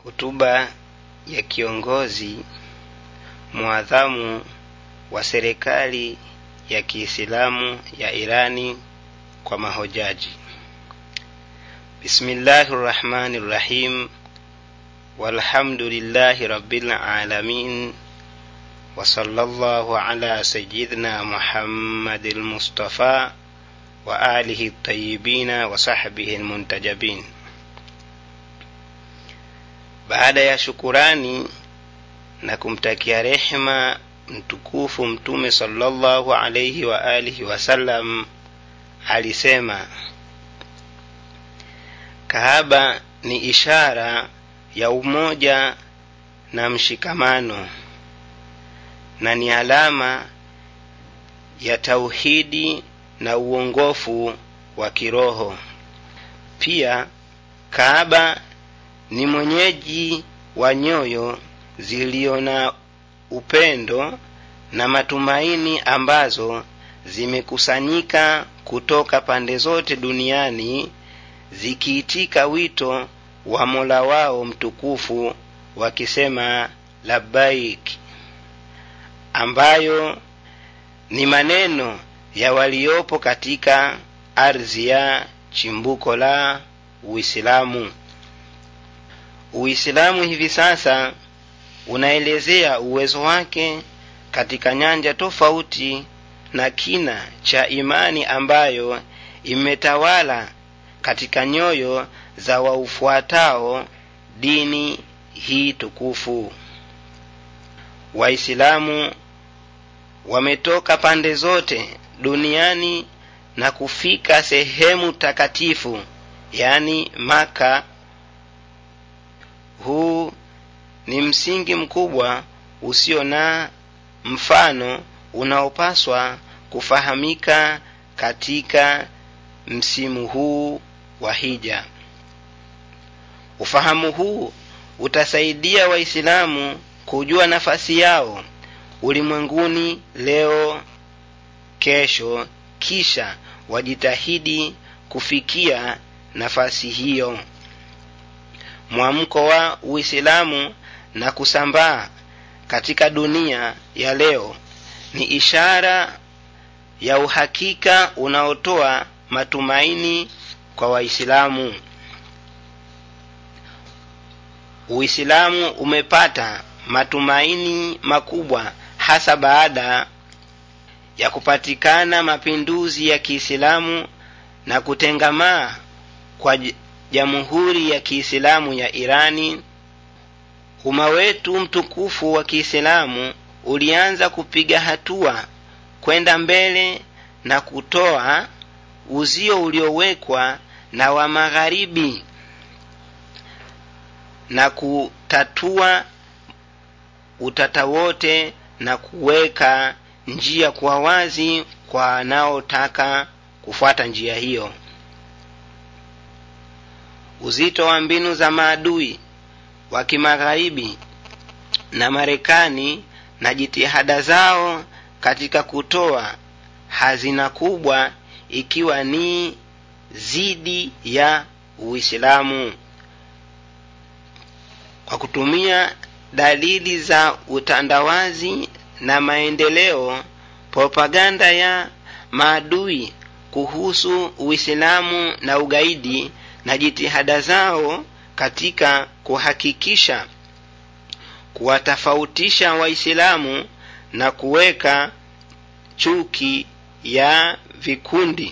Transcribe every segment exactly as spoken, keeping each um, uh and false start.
Hotuba ya kiongozi muadhamu wa serikali ya Kiislamu ya Irani kwa mahojaji. Bismillahirrahmanirrahim. Walhamdulillahi rabbil alamin. Wa sallallahu ala sayyidina Muhammadil Mustafa wa alihi tayyibina wa sahbihi almuntajabin. Baada ya shukurani na kumtakia rehema mtukufu Mtume sallallahu alayhi wa alihi wasallam, alisema, Kaaba ni ishara ya umoja na mshikamano na ni alama ya tauhidi na uongofu wa kiroho. Pia Kaaba ni mwenyeji wa nyoyo ziliona upendo na matumaini ambazo zimekusanyika kutoka pande zote duniani zikiitika wito wa Mola wao mtukufu wakisema labbaik, ambayo ni maneno ya waliopo katika ardhi ya chimbuko la Uislamu. Uislamu hivi sasa unaelezea uwezo wake katika nyanja tofauti na kina cha imani ambayo imetawala katika nyoyo za waufuatao dini hii tukufu. Waislamu wametoka pande zote duniani na kufika sehemu takatifu, yani Maka. Huu ni msingi mkubwa usio na mfano unaopaswa kufahamika katika msimu huu wa hija. Ufahamu huu utasaidia Waislamu kujua nafasi yao ulimwenguni leo, kesho, kisha wajitahidi kufikia nafasi hiyo. Mwamko wa Uislamu na kusambaa katika dunia ya leo ni ishara ya uhakika unaotoa matumaini kwa Waislamu. Uislamu umepata matumaini makubwa hasa baada ya kupatikana mapinduzi ya Kiislamu na kutengamaa kwa Jamhuri ya Kiislamu ya Irani. Umma wetu mtukufu wa Kiislamu ulianza kupiga hatua kwenda mbele na kutoa uzio uliowekwa na wa magharibi na kutatua utata wote na kuweka njia kwa wazi kwa wanaotaka kufuata njia hiyo. Uzito wa mbinu za maadui wa kimagharibi na Marekani na jitihada zao katika kutoa hazina kubwa ikiwa ni zidi ya Uislamu kwa kutumia dalili za utandawazi na maendeleo, propaganda ya maadui kuhusu Uislamu na ugaidi na jitihada zao katika kuhakikisha kuwatofautisha Waislamu na kuweka chuki ya vikundi,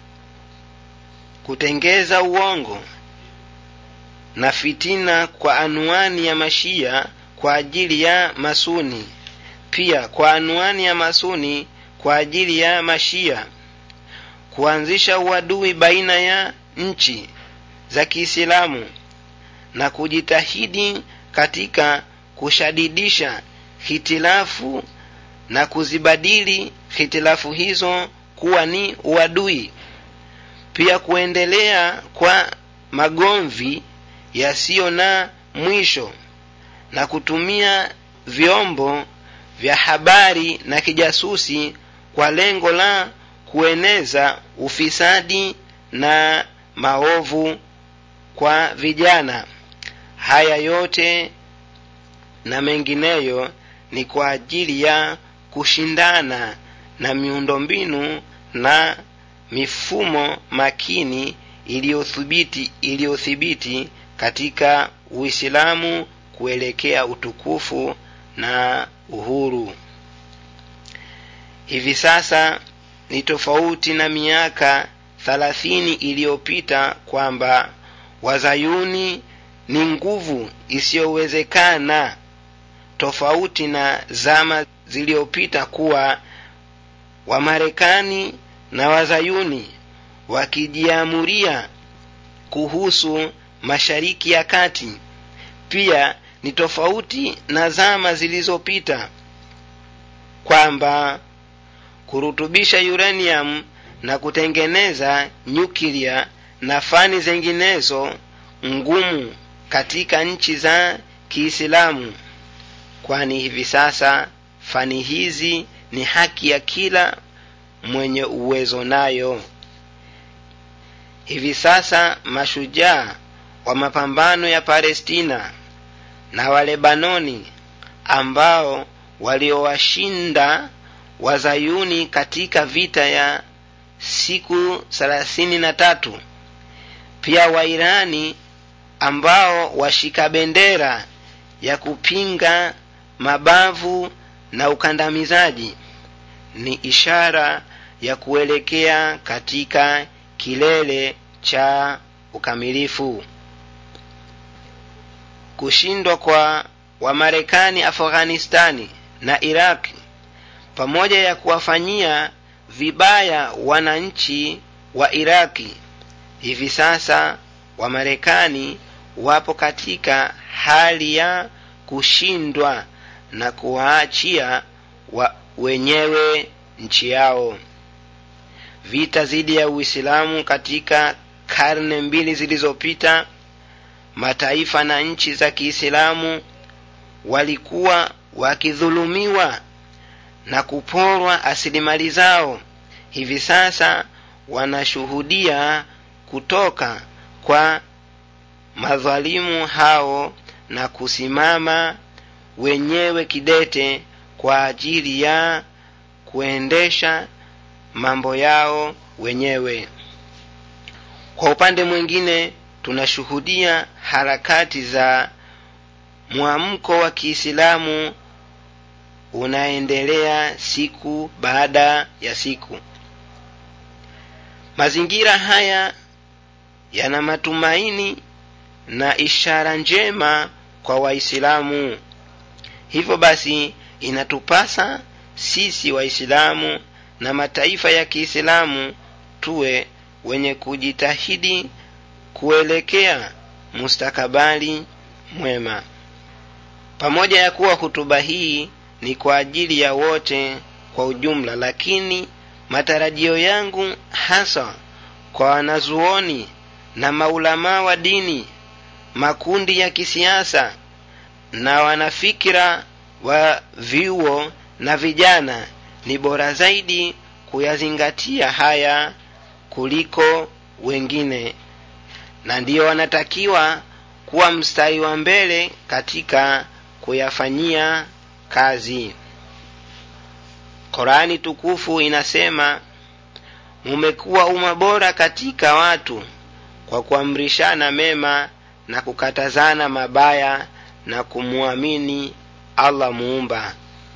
kutengeza uongo na fitina kwa anwani ya Mashia kwa ajili ya Masuni, pia kwa anwani ya Masuni kwa ajili ya Mashia, kuanzisha uadui baina ya nchi za Kiislamu na kujitahidi katika kushadidisha hitilafu na kuzibadili hitilafu hizo kuwa ni uadui. Pia kuendelea kwa magomvi yasiyo na mwisho na kutumia vyombo vya habari na kijasusi kwa lengo la kueneza ufisadi na maovu kwa vijana. Haya yote na mengineyo ni kwa ajili ya kushindana na miundombinu na mifumo makini iliyothibiti iliyothibiti katika Uislamu kuelekea utukufu na uhuru. Hivi sasa ni tofauti na miaka thelathini iliyopita kwamba Wazayuni ni nguvu isiyowezekana, tofauti na zama zilizopita kuwa Wamarekani na Wazayuni wakijiamuria kuhusu Mashariki ya Kati. Pia ni tofauti na zama zilizopita kwamba kurutubisha uranium na kutengeneza nyuklia na fani zinginezo ngumu katika nchi za Kiislamu, kwani hivi sasa fani hizi ni haki ya kila mwenye uwezo nayo. Hivi sasa mashujaa wa mapambano ya Palestina na wa Lebanoni ambao waliowashinda Wazayuni katika vita ya siku thelathini na tatu, pia wa Irani ambao washika bendera ya kupinga mabavu na ukandamizaji, ni ishara ya kuelekea katika kilele cha ukamilifu. Kushindwa kwa Wamarekani Afghanistani na Iraq, pamoja ya kuwafanyia vibaya wananchi wa Iraki, hivi sasa Wamarekani wapo katika hali ya kushindwa na kuwaachia wa wenyewe nchi yao. Vita dhidi ya Uislamu katika karne mbili zilizopita, mataifa na nchi za Kiislamu walikuwa wakidhulumiwa na kuporwa asilimali zao. Hivi sasa wanashuhudia kutoka kwa madhalimu hao na kusimama wenyewe kidete kwa ajili ya kuendesha mambo yao wenyewe. Kwa upande mwingine, tunashuhudia harakati za muamko wa Kiislamu unaendelea siku baada ya siku. Mazingira haya yana matumaini na ishara njema kwa Waislamu. Hivyo basi inatupasa sisi Waislamu na mataifa ya Kiislamu tuwe wenye kujitahidi kuelekea mustakabali mwema. Pamoja ya kuwa hutuba hii ni kwa ajili ya wote kwa ujumla, lakini matarajio yangu hasa kwa wanazuoni na maulama wa dini, makundi ya kisiasa na wanafikira wa vyuo na vijana, ni bora zaidi kuyazingatia haya kuliko wengine, na ndio wanatakiwa kuwa mstari wa mbele katika kuyafanyia kazi. Qur'ani tukufu inasema, mumekuwa umma bora katika watu kwa kuamrishana mema na kukatazana mabaya na kumuamini Allah muumba.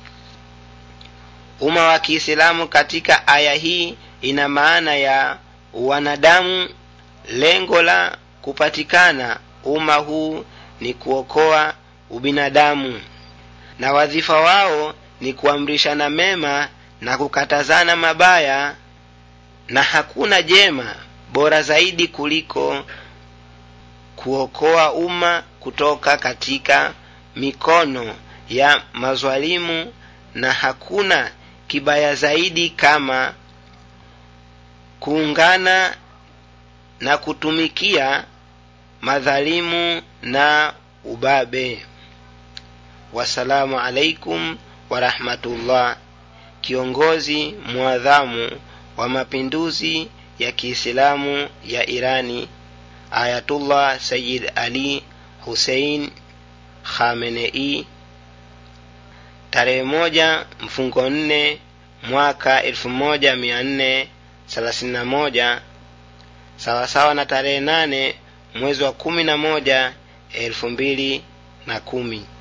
Umma wa Kiislamu katika aya hii ina maana ya wanadamu. Lengo la kupatikana umma huu ni kuokoa ubinadamu, na wadhifa wao ni kuamrishana mema na kukatazana mabaya, na hakuna jema bora zaidi kuliko kuokoa umma kutoka katika mikono ya mazwalimu, na hakuna kibaya zaidi kama kuungana na kutumikia madhalimu na ubabe. Wasalamu alaikum wa rahmatullah. Kiongozi muadhamu wa mapinduzi ya Kiislamu ya Irani, Ayatullah Sayyid Ali Hussein Khamenei, tarehe moja mfungo nne mwaka elfu moja mia nne thelathini na moja, sawa sawa na tarehe nane mwezi wa kumi na moja elfu mbili na kumi.